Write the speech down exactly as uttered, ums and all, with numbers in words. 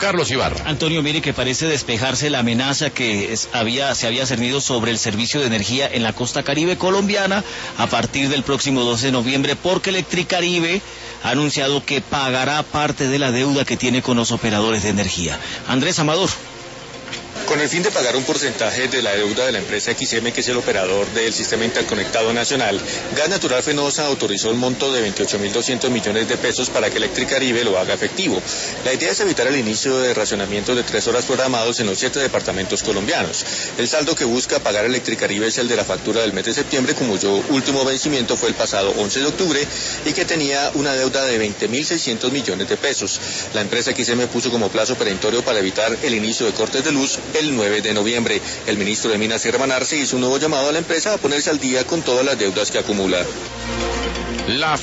Carlos Ibarra. Antonio, mire que parece despejarse la amenaza que es, había, se había cernido sobre el servicio de energía en la costa caribe colombiana a partir del próximo doce de noviembre, porque Electricaribe ha anunciado que pagará parte de la deuda que tiene con los operadores de energía. Andrés Amador. Con el fin de pagar un porcentaje de la deuda de la empresa X M, que es el operador del Sistema Interconectado Nacional, Gas Natural Fenosa autorizó un monto de veintiocho mil doscientos millones de pesos para que Electricaribe lo haga efectivo. La idea es evitar el inicio de racionamiento de tres horas programados en los siete departamentos colombianos. El saldo que busca pagar Electricaribe es el de la factura del mes de septiembre, cuyo último vencimiento fue el pasado once de octubre y que tenía una deuda de veinte mil seiscientos millones de pesos. La empresa X M puso como plazo perentorio para evitar el inicio de cortes de luz el nueve de noviembre. El ministro de Minas, Germán Arce, hizo un nuevo llamado a la empresa a ponerse al día con todas las deudas que acumula. La